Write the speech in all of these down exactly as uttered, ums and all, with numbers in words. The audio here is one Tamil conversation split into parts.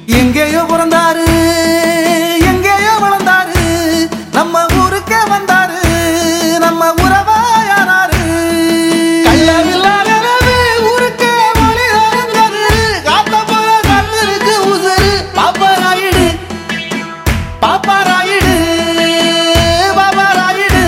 எங்கேயோ பிறந்தாரு எங்கேயோ வளர்ந்தாரு நம்ம ஊருக்கே வந்தாரு நம்ம உறவாயானாரு கள்ளவில்லாத ஊருக்கே மொழி நடந்தது காத்த போல கண்ணிருக்கு உசுறு பாப்பாராயிடு பாப்பாராயிடு பாப்பாராயிடு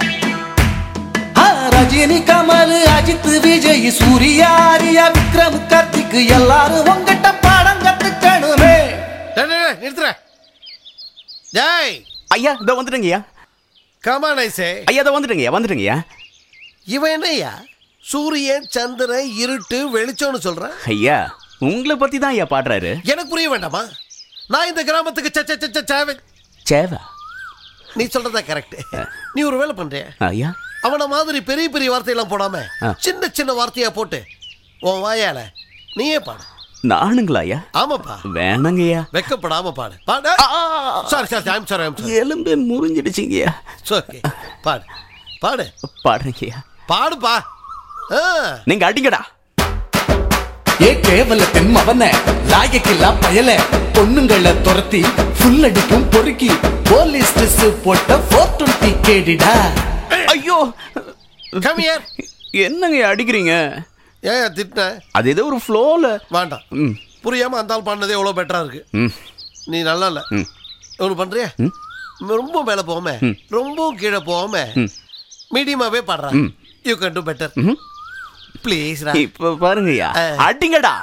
ரஜினி கமல் அஜித் விஜய் சூர்யா ஆரியா விக்ரம் கார்த்திக் எல்லாரும் உங்ககிட்ட பாடம் கத்துக்கணுமே. நிறுத்துற ஜெய் ஐயா இதோ வந்துட்டேங்கய்யா. கமான் ஐசே ஐயா இதோ வந்துட்டேங்கய்யா வந்துட்டேங்கய்யா. இவன் என்னய்யா சூரியன் சந்திரன் இருட்டு வெளிச்சம்னு சொல்றான்? ஐயா உங்களை பத்தி தான் ஐயா பாடுறாரு. எனக்கு புரிய வேண்டாமா? நான் இந்த கிராமத்துக்கு சேவை சேவா நீ சொல்றதா கரெக்ட். நீ ஒரு வேலை பண்றிய ஐயா. அவன மாதிரி பெரிய பெரிய வார்த்தையெல்லாம் போடாம சின்ன சின்ன வார்த்தையா போட்டு உன் வாயால நீயே பாடு. நானுங்களா ஐயா? ஆமாப்பா. வேணாங்கய்யா. வெக்கப்படாம பாடு பாடு. Sorry sorry I'm sorry I'm sorry. எலும்பே முறிஞ்சிடுச்சுங்கய்யா. ஓகே பாடு பாடு. பாடுறேங்கய்யா. பாடுப்பா. நீங்க அடிங்கடா. ஏ கேவல தென்மவன லாயக்கில்லா பயல பொண்ணுங்களை துரத்தி ஃபுல் அடிக்கும் பொறுக்கி போலீஸ் ட்ரெஸ் போட்ட ஃபோர் டுவெண்ட்டி கேடிடா. ஐயோ கம் ஹியர். என்னங்க அடிக்கிறீங்க? ஏன் திட்டின? அது ஏதோ ஒரு ஃப்ளோல. வேண்டாம் புரியாம அந்த ஆள் பண்ணதே எவ்வளோ பெட்டரா இருக்கு. நீ நல்லா இல்ல ஒன்று பண்றியா? ரொம்ப மேலே போகாம ரொம்ப கீழே போகாம மீடியமாவே பாடுறா. You can do better please. இப்ப பாருங்கய்யா அடிங்கடா.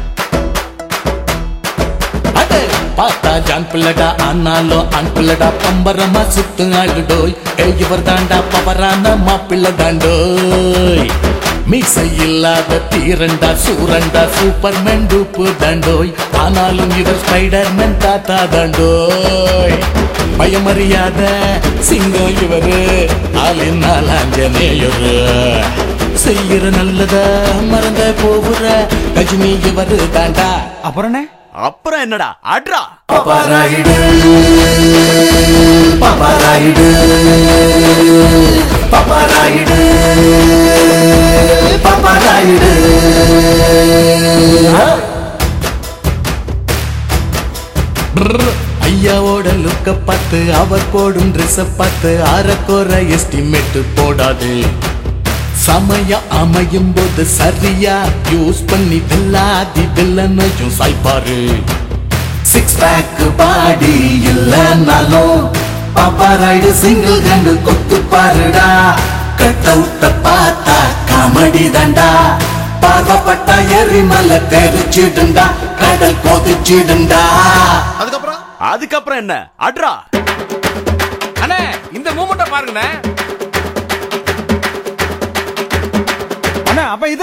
பார்த்தா ஜான் பிள்ளடா ஆனாலும் ஆண் பிள்ளடா பம்பரமா சுத்து ஆளுடோய். இவர் தாண்டா பவரான மாப்பிள்ள தாண்டோய். மீசை இல்லாத தீரண்டா சூரண்டா சூப்பர்மேன் டூப்பு தாண்டோய். ஆனாலும் இவர் ஸ்பைடர்மேன் தாத்தா தாண்டோய். பயமறியாத சிங்கம் இவரு ஆளினால் ஆஞ்சநேயரு. செய்யற நல்லத மறந்த போகுற கஜினி இவரு தாண்டா. அப்புறம் அப்புறம் என்னடா அட்ரா. பாப்பாராயிடு பாப்பாராயிடு பாப்பாராயிடு பாப்பாராயிடு. ஐயாவோட லுக்க பார்த்து அவர் போடும் ட்ரெஸ் பார்த்து அரைக்கோர எஸ்டிமேட் போடாது. சமயம் அமையும் போது சரியா யூஸ் பண்ணி வெல்லாதி வில்லனையும் சாய்ப்பாரு. சிக்ஸ் பேக் பாடி இல்லனாலும் பாப்பாராயிடு சிங்கிள் கண்டு கொத்து பாருடா. கட் அவுட்ட பார்த்தா காமெடி தாண்டா. பார்வப்பட்டா எரிமலை தெரிச்சிடுண்டா கடல் கொதிச்சிடுண்டா. அதுக்கப்புறம் அதுக்கப்புறம் என்ன அட்ரா. அண்ணே இந்த மூமெண்ட பாருங்கண்ணே. அண்ணா அப்ப இத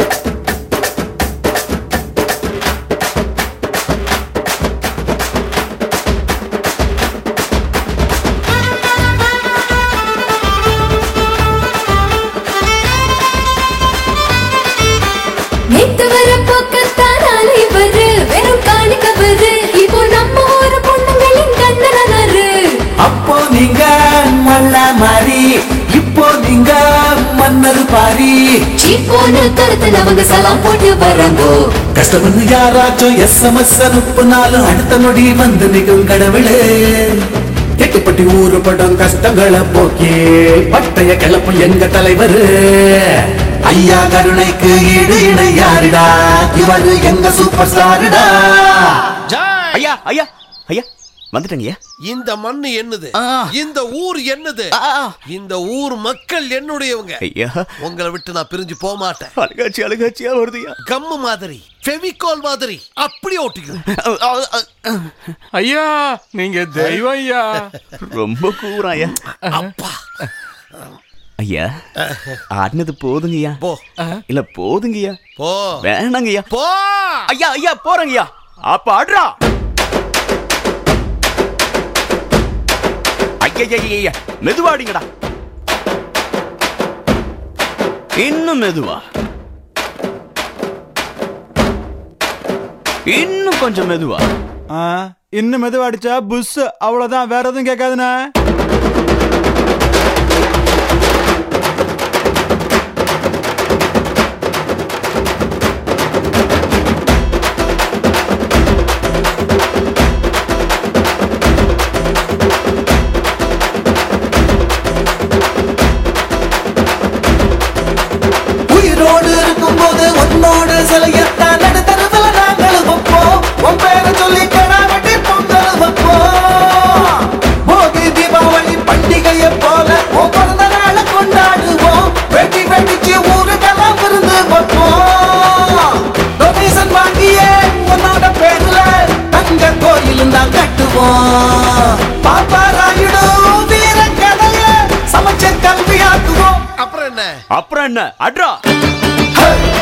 நேத்து வர போக்கத்தானாலே வரு வெறும் காணிக்க வரு. இப்போ நம்ம ஊரு பொண்ணுங்களின் கண்ணனாரு. அப்போ நீங்க மல்ல மாறி இப்போ நீங்க மன்னர் பாரி. சீப்போன்னு தரத்துல அவங்க சலாம் போட்டு வராங்கோ. கஷ்டம்னு யாராச்சும் எஸ் எம் எஸ் அனுப்புனாலும் அடுத்த நொடி வந்து நிற்கும் கடவுளே. எட்டுப்பட்டி ஊரு படம் கஷ்டங்களை போக்கி பட்டைய கிளப்பும் எங்க தலைவர். ஐயா கருணைக்கு ஈடு இணை யாருடா இவரு எங்க சூப்பர் ஸ்டாருடா. ஐயா ஐயா ஐயா வந்துட்டேங்கய்யா. இந்த மண்ணு என்னது? இந்த ஊர் என்னது? இந்த ஊர் மக்கள் என்னுடையவங்க. ஐயா உங்களை விட்டு நான் பிரிஞ்சு போக மாட்டேன். அழுகாச்சி அழுகாச்சியா வருதுயா. கம்மு மாதிரி ஃபெவிகால் மாதிரி அப்படியே ஒட்டிக்கிறேன். ஐயா நீங்க தெய்வம் ஐயா. ரொம்ப கூறாயா. அப்பா ஐயா ஆடினது போதுங்கய்யா. போ. இல்ல போதுங்கய்யா. போ. வேணாங்கய்யா. போ. ஐயா ஐயா போறேங்கய்யா. அப்ப ஆடுறா. ஐயா மெதுவாடிங்கடா. இன்னும் மெதுவா. இன்னும் கொஞ்சம் மெதுவா. இன்னும் மெதுவா அடிச்சா புஷ் அவ்வளவுதான், வேற எதுவும் கேட்காதுண்ணா. பாப்பா ராயுடு வீர கதைய சமைச்ச கல்வியாக்குவோம். அப்புறம் என்ன அப்புறம் என்ன அட்ரா Hey!